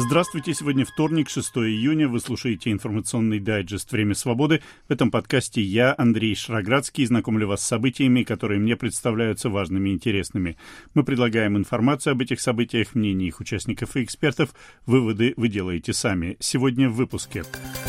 Здравствуйте, сегодня вторник, 6 июня, вы слушаете информационный дайджест «Время свободы». В этом подкасте я, Андрей Шраградский, знакомлю вас с событиями, которые мне представляются важными и интересными. Мы предлагаем информацию об этих событиях, мнения их участников и экспертов. Выводы вы делаете сами. Сегодня в выпуске.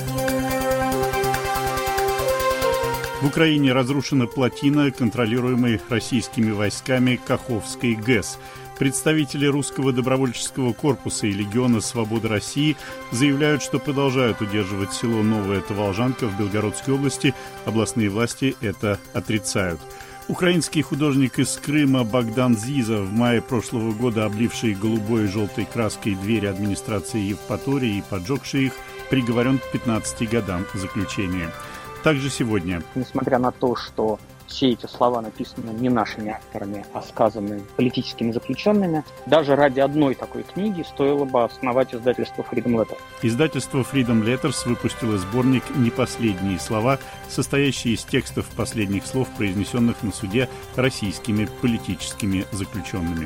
В Украине разрушена плотина, контролируемая российскими войсками Каховской ГЭС. Представители русского добровольческого корпуса и Легиона Свободы России заявляют, что продолжают удерживать село Новая Таволжанка в Белгородской области. Областные власти это отрицают. Украинский художник из Крыма Богдан Зиза, в мае прошлого года обливший голубой и желтой краской двери администрации Евпатории и поджегший их, приговорен к 15 годам заключения. Также сегодня. Несмотря на то, что все эти слова написаны не нашими авторами, а сказаны политическими заключенными, даже ради одной такой книги стоило бы основать издательство Freedom Letters. Издательство Freedom Letters выпустило сборник «Не последние слова», состоящий из текстов последних слов, произнесенных на суде российскими политическими заключенными.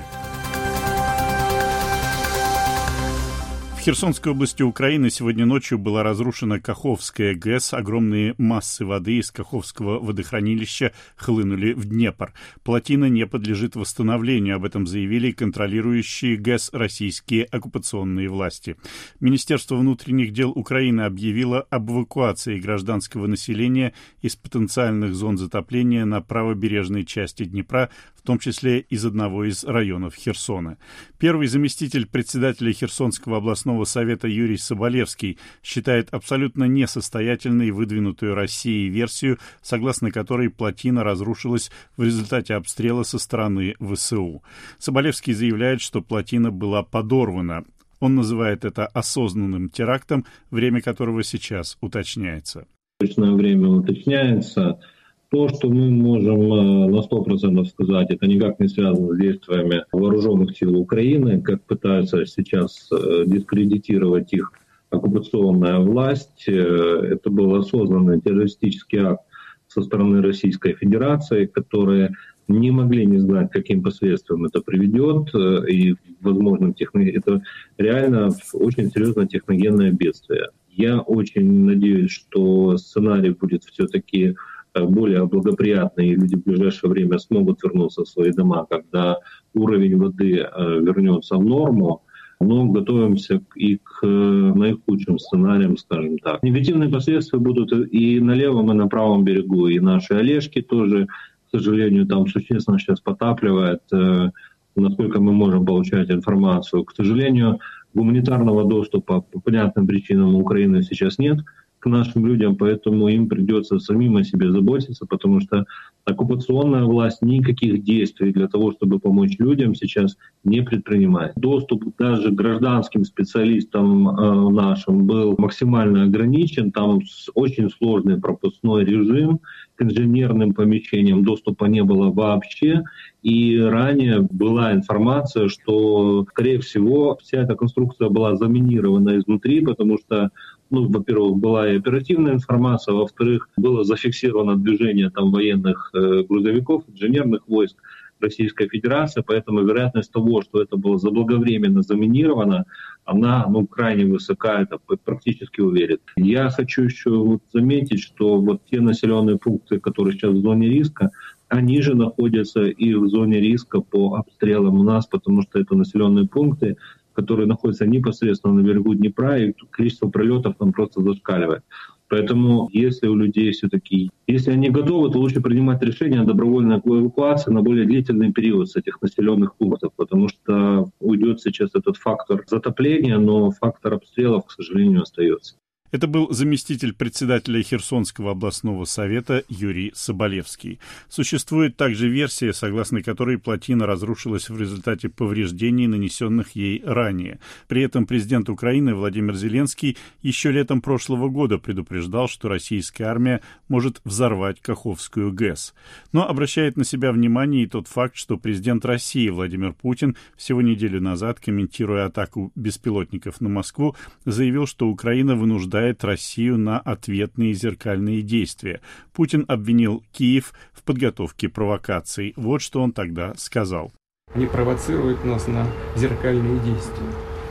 В Херсонской области Украины сегодня ночью была разрушена Каховская ГЭС. Огромные массы воды из Каховского водохранилища хлынули в Днепр. Плотина не подлежит восстановлению. Об этом заявили контролирующие ГЭС российские оккупационные власти. Министерство внутренних дел Украины объявило об эвакуации гражданского населения из потенциальных зон затопления на правобережной части Днепра, в том числе из одного из районов Херсона. Первый заместитель председателя Херсонского областного совета Юрий Соболевский считает абсолютно несостоятельной выдвинутую Россией версию, согласно которой плотина разрушилась в результате обстрела со стороны ВСУ. Соболевский заявляет, что плотина была подорвана. Он называет это осознанным терактом, время которого сейчас уточняется. Точное время уточняется. То, что мы можем на 100% сказать, это никак не связано с действиями вооруженных сил Украины, как пытаются сейчас дискредитировать их оккупационная власть. Это был осознанный террористический акт со стороны Российской Федерации, которые не могли не знать, каким последствиям это приведет, и, возможно, это реально очень серьезное техногенное бедствие. Я очень надеюсь, что сценарий будет все-таки более благоприятные, и люди в ближайшее время смогут вернуться в свои дома, когда уровень воды вернется в норму, но готовимся и к наихудшим сценариям, скажем так. Негативные последствия будут и на левом, и на правом берегу, и наши Олежки тоже, к сожалению, там существенно сейчас потапливает, насколько мы можем получать информацию. К сожалению, гуманитарного доступа по понятным причинам у Украины сейчас нет к нашим людям, поэтому им придется самим о себе заботиться, потому что оккупационная власть никаких действий для того, чтобы помочь людям, сейчас не предпринимает. Доступ даже к гражданским специалистам нашим был максимально ограничен, там очень сложный пропускной режим, к инженерным помещениям доступа не было вообще, и ранее была информация, что, скорее всего, вся эта конструкция была заминирована изнутри, потому что, во-первых, была и оперативная информация, а во-вторых, было зафиксировано движение там военных грузовиков, инженерных войск Российской Федерации, поэтому вероятность того, что это было заблаговременно заминировано, она крайне высока, это практически уверен. Я хочу еще заметить, что те населенные пункты, которые сейчас в зоне риска, они же находятся и в зоне риска по обстрелам у нас, потому что это населенные пункты, которые находятся непосредственно на берегу Днепра, и количество пролетов там просто зашкаливает. Поэтому если у людей все-таки, если они готовы, то лучше принимать решение о добровольной эвакуации на более длительный период с этих населенных пунктов, потому что уйдет сейчас этот фактор затопления, но фактор обстрелов, к сожалению, остается. Это был заместитель председателя Херсонского областного совета Юрий Соболевский. Существует также версия, согласно которой плотина разрушилась в результате повреждений, нанесенных ей ранее. При этом президент Украины Владимир Зеленский еще летом прошлого года предупреждал, что российская армия может взорвать Каховскую ГЭС. Но обращает на себя внимание и тот факт, что президент России Владимир Путин всего неделю назад, комментируя атаку беспилотников на Москву, заявил, что Украина вынуждает Россию на ответные зеркальные действия. Путин обвинил Киев в подготовке провокаций. Вот что он тогда сказал. Они провоцируют нас на зеркальные действия.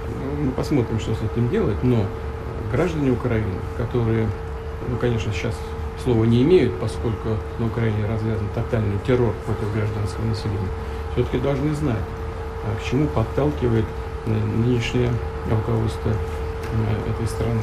Мы посмотрим, что с этим делать, но граждане Украины, которые, конечно, сейчас слова не имеют, поскольку на Украине развязан тотальный террор против гражданского населения, все-таки должны знать, к чему подталкивает нынешнее руководство этой страны.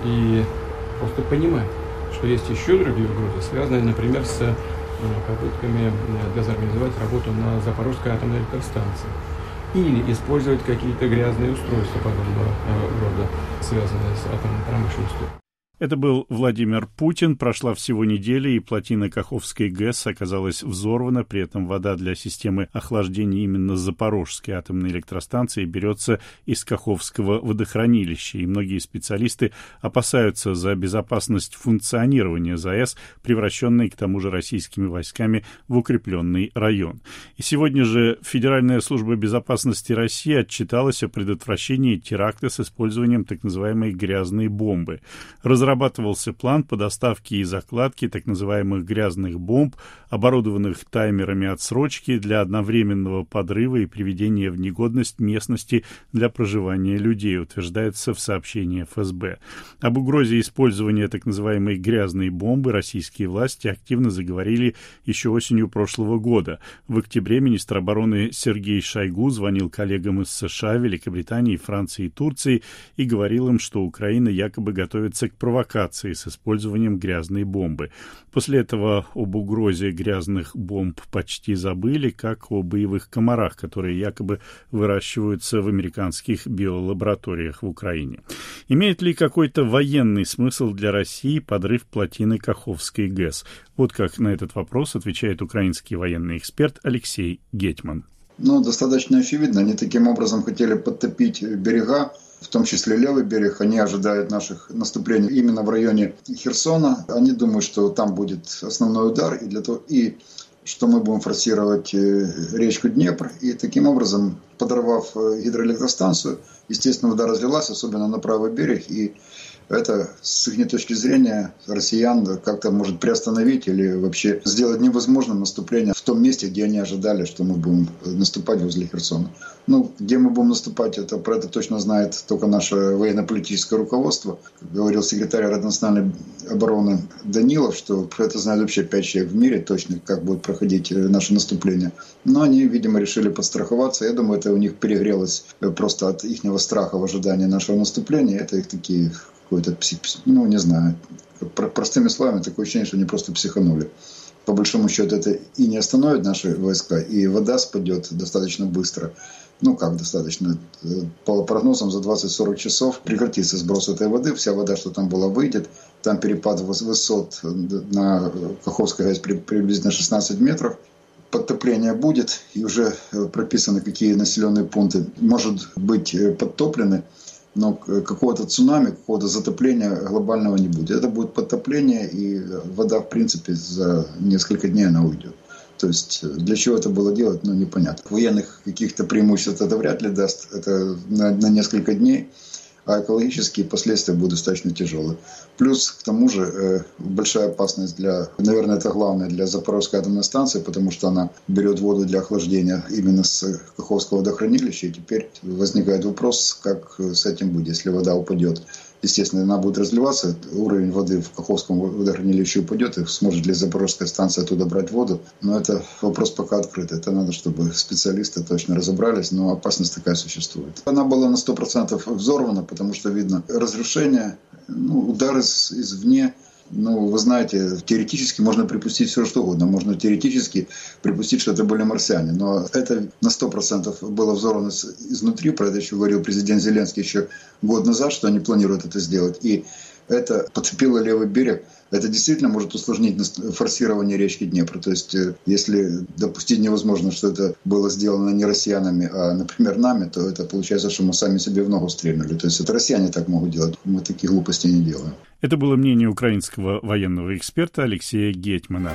И просто понимать, что есть еще другие угрозы, связанные, например, с попытками дезорганизовать работу на Запорожской атомной электростанции или использовать какие-то грязные устройства подобного рода, связанные с атомной промышленностью. Это был Владимир Путин. Прошла всего неделя, и плотина Каховской ГЭС оказалась взорвана. При этом вода для системы охлаждения именно Запорожской атомной электростанции берется из Каховского водохранилища. И многие специалисты опасаются за безопасность функционирования ЗАЭС, превращенной к тому же российскими войсками в укрепленный район. И сегодня же Федеральная служба безопасности России отчиталась о предотвращении теракта с использованием так называемой грязной бомбы. Разрабатывался план по доставке и закладке так называемых грязных бомб, оборудованных таймерами отсрочки для одновременного подрыва и приведения в негодность местности для проживания людей, утверждается в сообщении ФСБ. Об угрозе использования так называемой грязной бомбы российские власти активно заговорили еще осенью прошлого года. В октябре министр обороны Сергей Шойгу звонил коллегам из США, Великобритании, Франции и Турции и говорил им, что Украина якобы готовится к провокации с использованием грязной бомбы. После этого об угрозе грязных бомб почти забыли, как о боевых комарах, которые якобы выращиваются в американских биолабораториях в Украине. Имеет ли какой-то военный смысл для России подрыв плотины Каховской ГЭС? Вот как на этот вопрос отвечает украинский военный эксперт Алексей Гетьман. Достаточно очевидно. Они таким образом хотели подтопить берега, в том числе левый берег. Они ожидают наших наступлений именно в районе Херсона. Они думают, что там будет основной удар, и что мы будем форсировать речку Днепр. И таким образом, подорвав гидроэлектростанцию, естественно, вода разлилась, особенно на правый берег. И это, с их точки зрения, россиян как-то может приостановить или вообще сделать невозможным наступление в том месте, где они ожидали, что мы будем наступать возле Херсона. Где мы будем наступать, про это точно знает только наше военно-политическое руководство. Как говорил секретарь Национальной обороны Данилов, что про это знают вообще 5 человек в мире точно, как будет проходить наше наступление. Но они, видимо, решили подстраховаться. Я думаю, это у них перегрелось просто от их страха в ожидании нашего наступления. Это их такие... какой-то, не знаю, простыми словами, такое ощущение, что они просто психанули. По большому счету, это и не остановит наши войска, и вода спадет достаточно быстро. Как достаточно? По прогнозам, за 20-40 часов прекратится сброс этой воды, вся вода, что там была, выйдет. Там перепад высот на Каховской ГЭС приблизительно 16 метров. Подтопление будет, и уже прописаны, какие населенные пункты может быть подтоплены. Но какого-то цунами, какого-то затопления глобального не будет. Это будет подтопление, и вода, в принципе, за несколько дней она уйдет. То есть, для чего это было делать, непонятно. Военных каких-то преимуществ это вряд ли даст. Это на несколько дней. А экологические последствия будут достаточно тяжелые. Плюс, к тому же, большая опасность наверное, это главное для Запорожской атомной станции, потому что она берет воду для охлаждения именно с Каховского водохранилища. И теперь возникает вопрос, как с этим будет, если вода упадет. Естественно, она будет разливаться, уровень воды в Каховском водохранилище упадет, и сможет ли Запорожская станция оттуда брать воду. Но это вопрос пока открытый. Это надо, чтобы специалисты точно разобрались, но опасность такая существует. Она была на 100% взорвана, потому что видно разрушение, удар извне. Вы знаете, теоретически можно припустить все, что угодно. Можно теоретически припустить, что это были марсиане. Но это на 100% было взорвано изнутри. Про это еще говорил президент Зеленский еще год назад, что они планируют это сделать. И это подтопило левый берег. Это действительно может усложнить форсирование речки Днепр. То есть, если допустить невозможно, что это было сделано не россиянами, а, например, нами, то это получается, что мы сами себе в ногу стрельнули. То есть, это россияне так могут делать. Мы таких глупостей не делаем. Это было мнение украинского военного эксперта Алексея Гетьмана.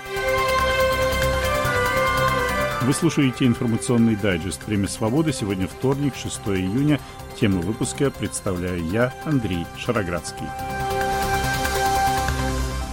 Вы слушаете информационный дайджест «Время свободы». Сегодня вторник, 6 июня. Тему выпуска представляю я, Андрей Шароградский.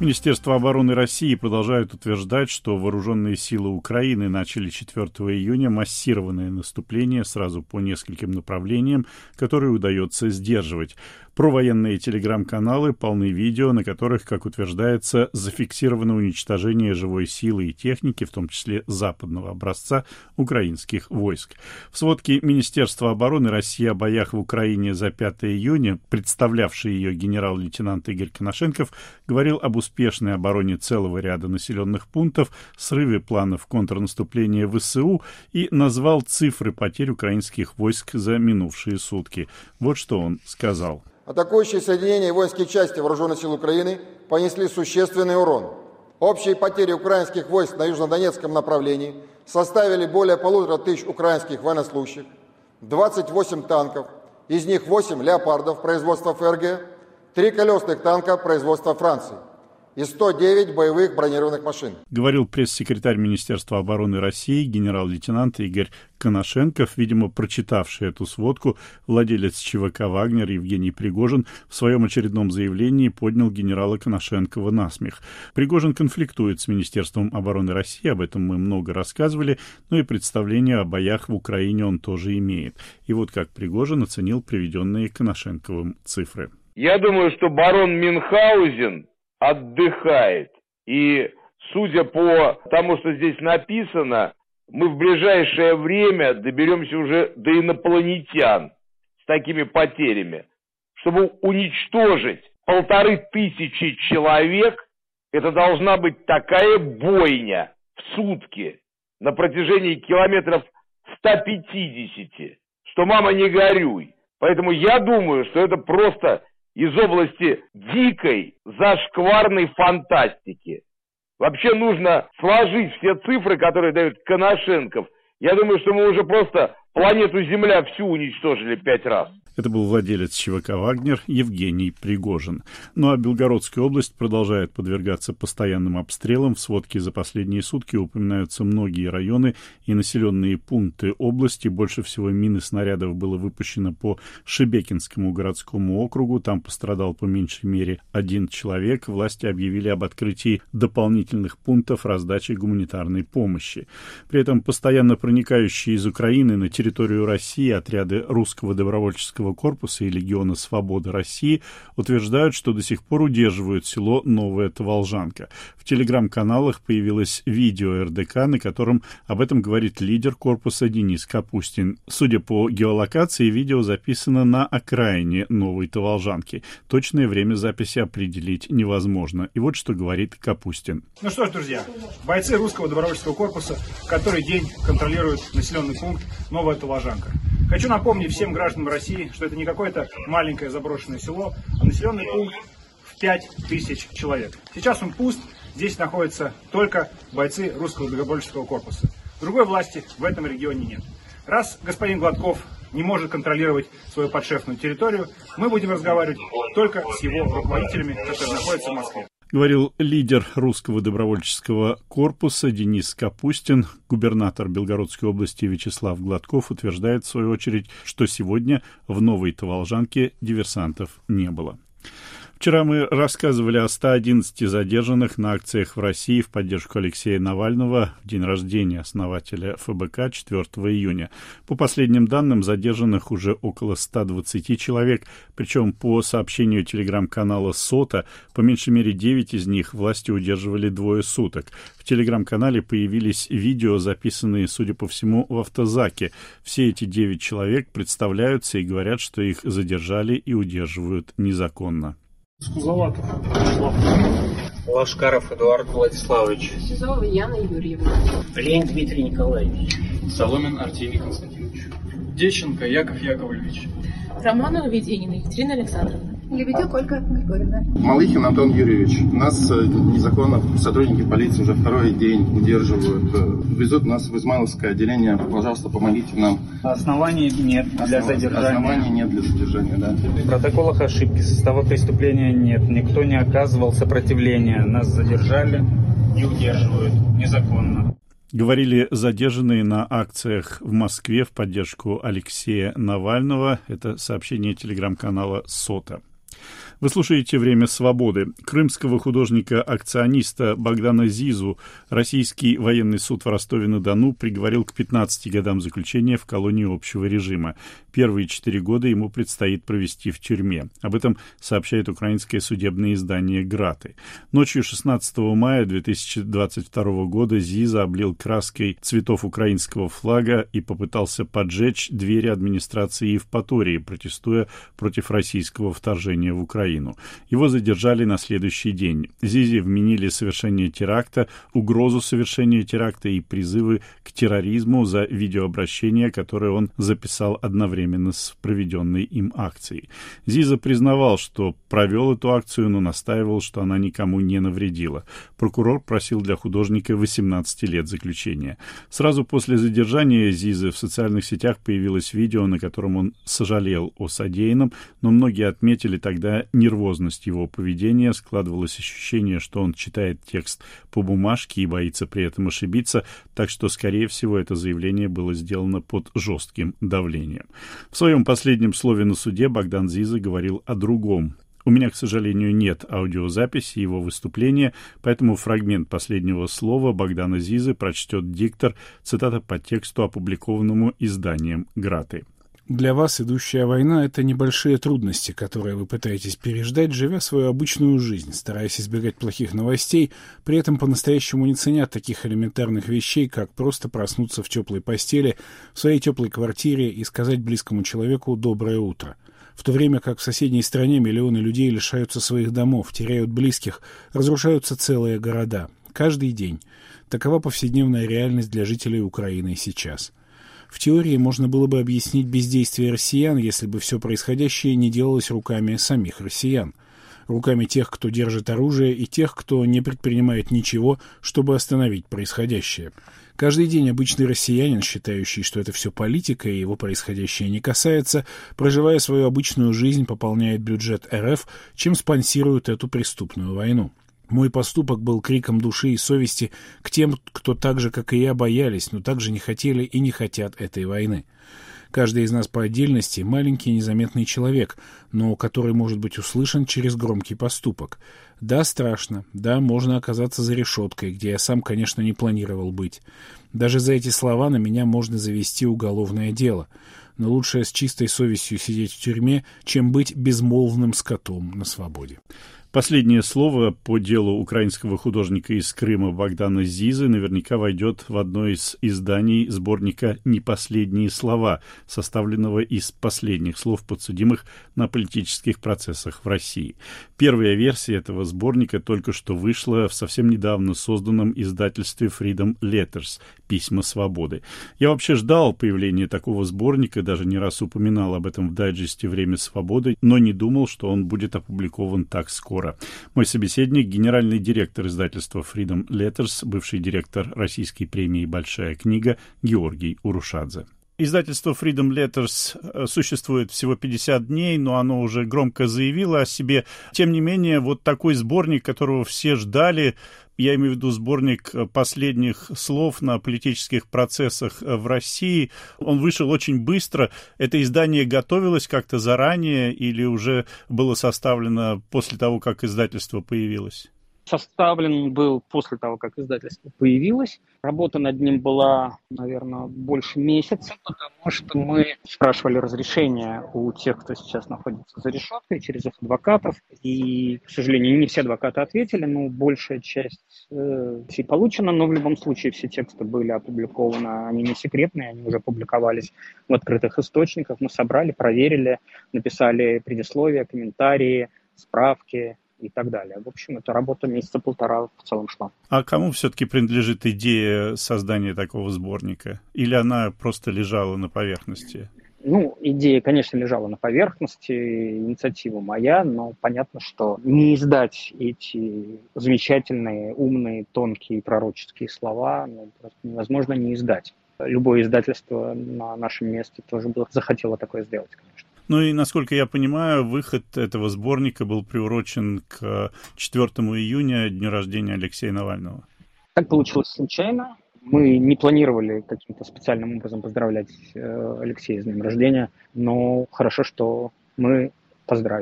Министерство обороны России продолжает утверждать, что вооруженные силы Украины начали 4 июня массированное наступление сразу по нескольким направлениям, которые удается сдерживать. Провоенные телеграм-каналы полны видео, на которых, как утверждается, зафиксировано уничтожение живой силы и техники, в том числе западного образца, украинских войск. В сводке Министерства обороны России о боях в Украине за 5 июня, представлявший ее генерал-лейтенант Игорь Коношенков, говорил об успешной обороне целого ряда населенных пунктов, срыве планов контрнаступления ВСУ и назвал цифры потерь украинских войск за минувшие сутки. Вот что он сказал. Атакующие соединения и воинские части Вооруженных сил Украины понесли существенный урон. Общие потери украинских войск на южнодонецком направлении составили более 1500 украинских военнослужащих, 28 танков, из них 8 «Леопардов» производства ФРГ, 3 колесных танка производства Франции и 109 боевых бронированных машин. Говорил пресс-секретарь Министерства обороны России генерал-лейтенант Игорь Коношенков, видимо, прочитавший эту сводку. Владелец ЧВК «Вагнер» Евгений Пригожин в своем очередном заявлении поднял генерала Коношенкова на смех. Пригожин конфликтует с Министерством обороны России, об этом мы много рассказывали, но и представление о боях в Украине он тоже имеет. И вот как Пригожин оценил приведенные Коношенковым цифры. Я думаю, что барон Мюнхгаузен отдыхает. И, судя по тому, что здесь написано, мы в ближайшее время доберемся уже до инопланетян с такими потерями. Чтобы уничтожить 1500 человек, это должна быть такая бойня в сутки на протяжении километров 150, что мама не горюй. Поэтому я думаю, что это просто из области дикой, зашкварной фантастики. Вообще нужно сложить все цифры, которые дает Коношенков. Я думаю, что мы уже просто планету Земля всю уничтожили 5 раз. Это был владелец ЧВК «Вагнер» Евгений Пригожин. Ну а Белгородская область продолжает подвергаться постоянным обстрелам. В сводке за последние сутки упоминаются многие районы и населенные пункты области. Больше всего мин и снарядов было выпущено по Шебекинскому городскому округу. Там пострадал по меньшей мере 1 человек. Власти объявили об открытии дополнительных пунктов раздачи гуманитарной помощи. При этом постоянно проникающие из Украины на территорию России отряды русского добровольческого корпуса и Легиона Свободы России утверждают, что до сих пор удерживают село Новая Таволжанка. В телеграм-каналах появилось видео РДК, на котором об этом говорит лидер корпуса Денис Капустин. Судя по геолокации, видео записано на окраине Новой Таволжанки. Точное время записи определить невозможно. И вот что говорит Капустин. Ну что ж, друзья, бойцы русского добровольческого корпуса который день контролируют населенный пункт Новая Таволжанка. Хочу напомнить всем гражданам России, что это не какое-то маленькое заброшенное село, а населенный пункт в 5000 человек. Сейчас он пуст, здесь находятся только бойцы русского добровольческого корпуса. Другой власти в этом регионе нет. Раз господин Гладков не может контролировать свою подшефную территорию, мы будем разговаривать только с его руководителями, которые находятся в Москве. Говорил лидер русского добровольческого корпуса Денис Капустин. Губернатор Белгородской области Вячеслав Гладков утверждает, в свою очередь, что сегодня в Новой Таволжанке диверсантов не было. Вчера мы рассказывали о 111 задержанных на акциях в России в поддержку Алексея Навального в день рождения основателя ФБК 4 июня. По последним данным, задержанных уже около 120 человек, причем по сообщению телеграм-канала СОТА, по меньшей мере 9 из них власти удерживали 2 суток. В телеграм-канале появились видео, записанные, судя по всему, в автозаке. Все эти 9 человек представляются и говорят, что их задержали и удерживают незаконно. Скузоватов. Лашкаров Эдуард Владиславович. Сизова Яна Юрьевна. Лень Дмитрий Николаевич. Соломин Артемий Константинович. Дещенко Яков Яковлевич. Романова Веденина Екатерина Александровна. Лебедюк Ольга Григорьевна. Малыхин Антон Юрьевич. Нас незаконно сотрудники полиции уже второй день удерживают. Везут нас в Измайловское отделение. Пожалуйста, помогите нам. Оснований нет для задержания. Оснований нет для задержания, да. В протоколах ошибки, состава преступления нет. Никто не оказывал сопротивления. Нас задержали и удерживают незаконно. Говорили задержанные на акциях в Москве в поддержку Алексея Навального. Это сообщение телеграм-канала СОТА. Вы слушаете «Время свободы». Крымского художника-акциониста Богдана Зизу российский военный суд в Ростове-на-Дону приговорил к 15 годам заключения в колонии общего режима. Первые 4 года ему предстоит провести в тюрьме. Об этом сообщает украинское судебное издание «Граты». Ночью 16 мая 2022 года Зиза облил краской цветов украинского флага и попытался поджечь двери администрации Евпатории, протестуя против российского вторжения в Украину. Его задержали на следующий день. Зизе вменили совершение теракта, угрозу совершения теракта и призывы к терроризму за видеообращение, которое он записал одновременно с проведенной им акцией. Зиза признавал, что провел эту акцию, но настаивал, что она никому не навредила. Прокурор просил для художника 18 лет заключения. Сразу после задержания Зизы в социальных сетях появилось видео, на котором он сожалел о содеянном, но многие отметили тогда нервозность его поведения, складывалось ощущение, что он читает текст по бумажке и боится при этом ошибиться, так что, скорее всего, это заявление было сделано под жестким давлением. В своем последнем слове на суде Богдан Зиза говорил о другом. У меня, к сожалению, нет аудиозаписи его выступления, поэтому фрагмент последнего слова Богдана Зизы прочтет диктор, цитата по тексту, опубликованному изданием «Граты». Для вас идущая война — это небольшие трудности, которые вы пытаетесь переждать, живя свою обычную жизнь, стараясь избегать плохих новостей, при этом по-настоящему не ценя таких элементарных вещей, как просто проснуться в теплой постели, в своей теплой квартире и сказать близкому человеку «доброе утро». В то время как в соседней стране миллионы людей лишаются своих домов, теряют близких, разрушаются целые города. Каждый день. Такова повседневная реальность для жителей Украины сейчас. В теории можно было бы объяснить бездействие россиян, если бы все происходящее не делалось руками самих россиян. Руками тех, кто держит оружие, и тех, кто не предпринимает ничего, чтобы остановить происходящее. Каждый день обычный россиянин, считающий, что это все политика и его происходящее не касается, проживая свою обычную жизнь, пополняет бюджет РФ, чем спонсирует эту преступную войну. Мой поступок был криком души и совести к тем, кто так же, как и я, боялись, но также не хотели и не хотят этой войны. Каждый из нас по отдельности маленький незаметный человек, но который может быть услышан через громкий поступок. Да, страшно, да, можно оказаться за решеткой, где я сам, конечно, не планировал быть. Даже за эти слова на меня можно завести уголовное дело. Но лучше с чистой совестью сидеть в тюрьме, чем быть безмолвным скотом на свободе. Последнее слово по делу украинского художника из Крыма Богдана Зизы наверняка войдет в одно из изданий сборника «Не последние слова», составленного из последних слов подсудимых на политических процессах в России. Первая версия этого сборника только что вышла в совсем недавно созданном издательстве Freedom Letters «Письма свободы». Я вообще ждал появления такого сборника, даже не раз упоминал об этом в дайджесте «Время свободы», но не думал, что он будет опубликован так скоро. Мой собеседник, генеральный директор издательства Freedom Letters, бывший директор российской премии «Большая книга» Георгий Урушадзе. Издательство Freedom Letters существует всего 50 дней, но оно уже громко заявило о себе. Тем не менее, вот такой сборник, которого все ждали, я имею в виду сборник последних слов на политических процессах в России, он вышел очень быстро. Это издание готовилось как-то заранее или уже было составлено после того, как издательство появилось? Составлен был после того, как издательство появилось. Работа над ним была, наверное, больше месяца, потому что мы спрашивали разрешения у тех, кто сейчас находится за решеткой, через их адвокатов. И, к сожалению, не все адвокаты ответили, но большая часть все получена. Но в любом случае все тексты были опубликованы, они не секретные, они уже публиковались в открытых источниках. Мы собрали, проверили, написали предисловия, комментарии, справки и так далее. В общем, эта работа месяца полтора в целом шла. А кому все-таки принадлежит идея создания такого сборника? Или она просто лежала на поверхности? Идея, конечно, лежала на поверхности, инициатива моя, но понятно, что не издать эти замечательные, умные, тонкие пророческие слова просто невозможно не издать. Любое издательство на нашем месте тоже бы захотело такое сделать, конечно. И, насколько я понимаю, выход этого сборника был приурочен к 4 июня, дню рождения Алексея Навального. Так получилось случайно. Мы не планировали каким-то специальным образом поздравлять Алексея с днем рождения, но хорошо, что мы поздравили.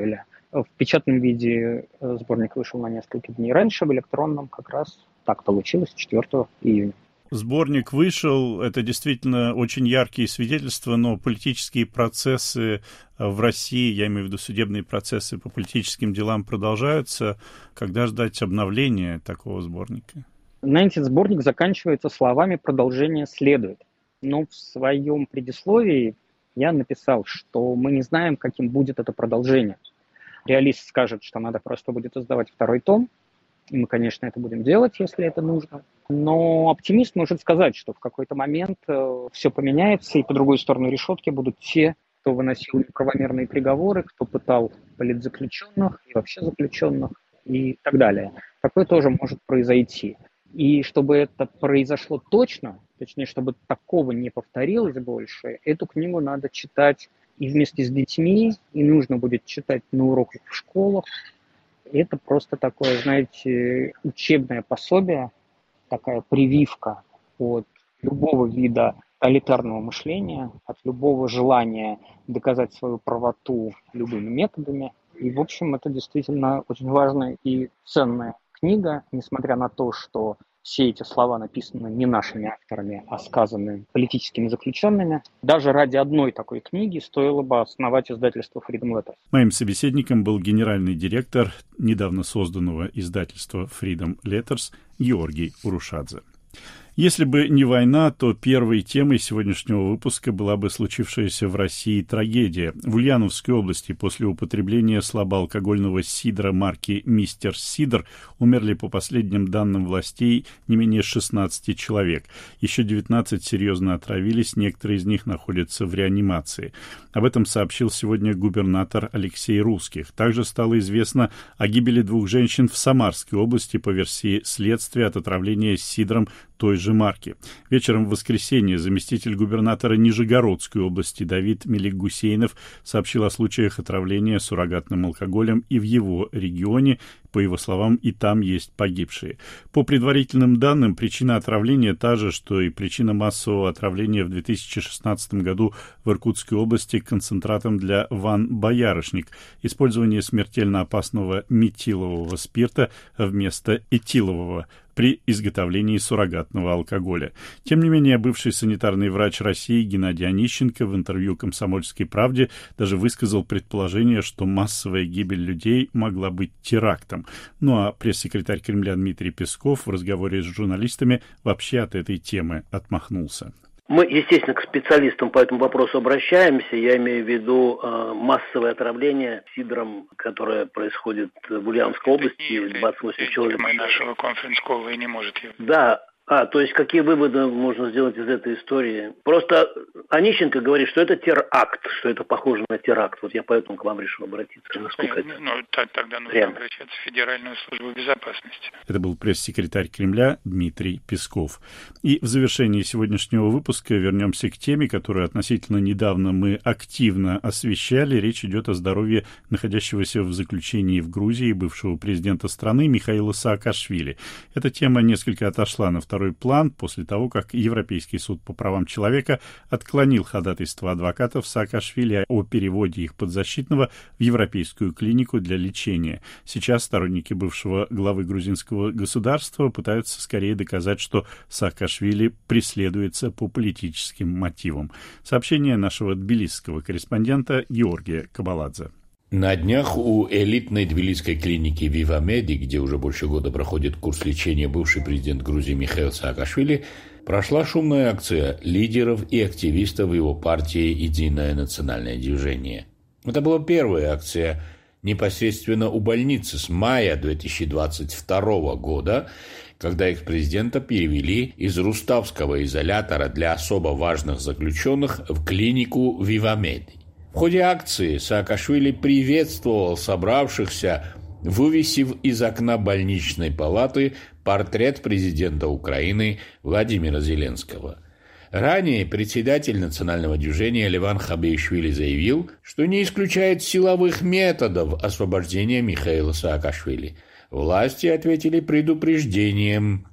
В печатном виде сборник вышел на несколько дней раньше, в электронном как раз так получилось, 4 июня. Сборник вышел, это действительно очень яркие свидетельства, но политические процессы в России, я имею в виду судебные процессы по политическим делам, продолжаются. Когда ждать обновления такого сборника? Знаете, сборник заканчивается словами «продолжение следует». Но в своем предисловии я написал, что мы не знаем, каким будет это продолжение. Реалист скажет, что надо просто будет издавать 2-й том, и мы, конечно, это будем делать, если это нужно. Но оптимист может сказать, что в какой-то момент все поменяется, и по другой сторону решетки будут те, кто выносил неправомерные приговоры, кто пытал политзаключенных и вообще заключенных и так далее. Такое тоже может произойти. И чтобы это произошло точно, точнее, чтобы такого не повторилось больше, эту книгу надо читать и вместе с детьми, и нужно будет читать на уроках в школах. Это просто такое, знаете, учебное пособие, такая прививка от любого вида тоталитарного мышления, от любого желания доказать свою правоту любыми методами. И, в общем, это действительно очень важная и ценная книга, несмотря на то, что все эти слова написаны не нашими авторами, а сказаны политическими заключенными. Даже ради одной такой книги стоило бы основать издательство Freedom Letters. Моим собеседником был генеральный директор недавно созданного издательства Freedom Letters Георгий Урушадзе. Если бы не война, то первой темой сегодняшнего выпуска была бы случившаяся в России трагедия. В Ульяновской области после употребления слабоалкогольного сидра марки «Мистер Сидр» умерли, по последним данным властей, не менее 16 человек. Еще 19 серьезно отравились, некоторые из них находятся в реанимации. Об этом сообщил сегодня губернатор Алексей Русских. Также стало известно о гибели 2 женщин в Самарской области по версии следствия от отравления сидром той же марки. Вечером в воскресенье заместитель губернатора Нижегородской области Давид Мелик-Гусейнов сообщил о случаях отравления суррогатным алкоголем и в его регионе. По его словам, и там есть погибшие. По предварительным данным, причина отравления та же, что и причина массового отравления в 2016 году в Иркутской области концентратом для ван-боярышник. Использование смертельно опасного метилового спирта вместо этилового при изготовлении суррогатного алкоголя. Тем не менее, бывший санитарный врач России Геннадий Онищенко в интервью «Комсомольской правде» даже высказал предположение, что массовая гибель людей могла быть терактом. Ну а пресс-секретарь Кремля Дмитрий Песков в разговоре с журналистами вообще от этой темы отмахнулся. Мы, естественно, к специалистам по этому вопросу обращаемся. Я имею в виду массовое отравление сидром, которое происходит в Ульяновской области. 28 человек. Нашего конференц-колла и не может его. Да. То есть какие выводы можно сделать из этой истории? Просто Онищенко говорит, что это теракт, что это похоже на теракт. Вот я поэтому к вам решил обратиться. Тогда нужно обращаться в Федеральную службу безопасности. Это был пресс-секретарь Кремля Дмитрий Песков. И в завершении сегодняшнего выпуска вернемся к теме, которую относительно недавно мы активно освещали. Речь идет о здоровье находящегося в заключении в Грузии бывшего президента страны Михаила Саакашвили. Эта тема несколько отошла на второй план после того, как Европейский суд по правам человека отклонил ходатайство адвокатов Саакашвили о переводе их подзащитного в европейскую клинику для лечения. Сейчас сторонники бывшего главы грузинского государства пытаются скорее доказать, что Саакашвили преследуется по политическим мотивам. Сообщение нашего тбилисского корреспондента Георгия Кабаладзе. На днях у элитной тбилисской клиники «Вивамеди», где уже больше года проходит курс лечения бывший президент Грузии Михаил Саакашвили, прошла шумная акция лидеров и активистов его партии «Единое национальное движение». Это была первая акция непосредственно у больницы с мая 2022 года, когда экс-президента перевели из Руставского изолятора для особо важных заключенных в клинику «Вивамеди». В ходе акции Саакашвили приветствовал собравшихся, вывесив из окна больничной палаты портрет президента Украины Владимира Зеленского. Ранее председатель национального движения Леван Хабеишвили заявил, что не исключает силовых методов освобождения Михаила Саакашвили. Власти ответили предупреждением.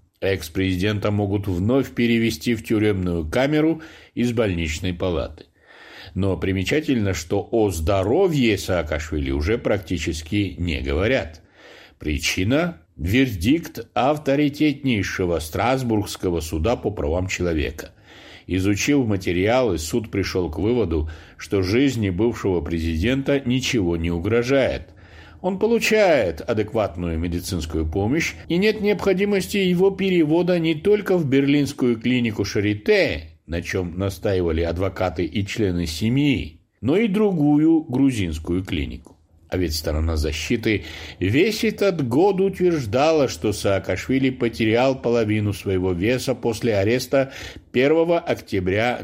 Экс-президента могут вновь перевести в тюремную камеру из больничной палаты. Но примечательно, что о здоровье Саакашвили уже практически не говорят. Причина – вердикт авторитетнейшего Страсбургского суда по правам человека. Изучив материалы, суд пришел к выводу, что жизни бывшего президента ничего не угрожает. Он получает адекватную медицинскую помощь, и нет необходимости его перевода не только в берлинскую клинику Шарите, на чем настаивали адвокаты и члены семьи, но и другую грузинскую клинику. А ведь сторона защиты весь этот год утверждала, что Саакашвили потерял половину своего веса после ареста 1 октября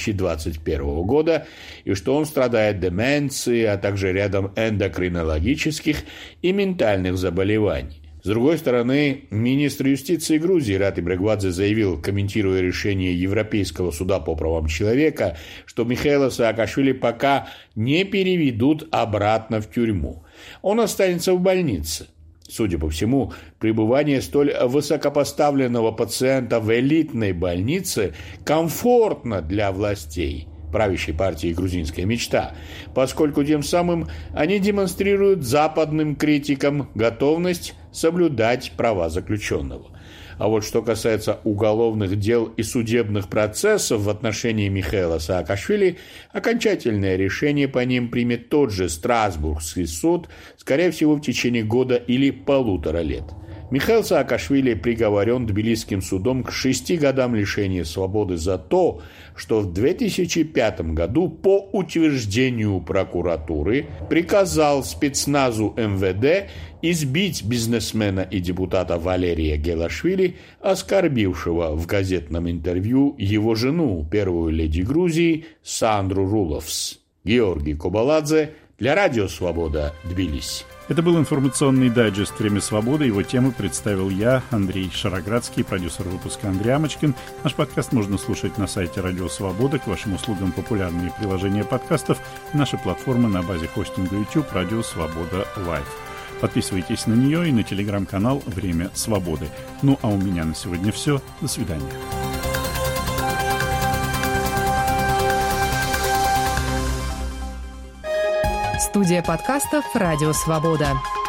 2021 года и что он страдает деменцией, а также рядом эндокринологических и ментальных заболеваний. С другой стороны, министр юстиции Грузии Рати Брегвадзе заявил, комментируя решение Европейского суда по правам человека, что Михаила Саакашвили пока не переведут обратно в тюрьму. Он останется в больнице. Судя по всему, пребывание столь высокопоставленного пациента в элитной больнице комфортно для властей правящей партии «Грузинская мечта», поскольку тем самым они демонстрируют западным критикам готовность соблюдать права заключенного. А вот что касается уголовных дел и судебных процессов в отношении Михаила Саакашвили, окончательное решение по ним примет тот же Страсбургский суд, скорее всего, в течение года или 1,5 лет. Михаил Саакашвили приговорен Тбилисским судом к 6 годам лишения свободы за то, что в 2005 году по утверждению прокуратуры приказал спецназу МВД избить бизнесмена и депутата Валерия Гелашвили, оскорбившего в газетном интервью его жену, первую леди Грузии, Сандру Руловс. Георгий Кобаладзе для Радио Свобода, Тбилиси. Это был информационный дайджест «Время свободы». Его темы представил я, Андрей Шароградский, продюсер выпуска Андрей Амочкин. Наш подкаст можно слушать на сайте Радио Свобода. К вашим услугам популярные приложения подкастов и наша платформа на базе хостинга YouTube «Радио Свобода Лайв». Подписывайтесь на нее и на телеграм-канал «Время свободы». Ну а у меня на сегодня все. До свидания. Студия подкастов «Радио Свобода».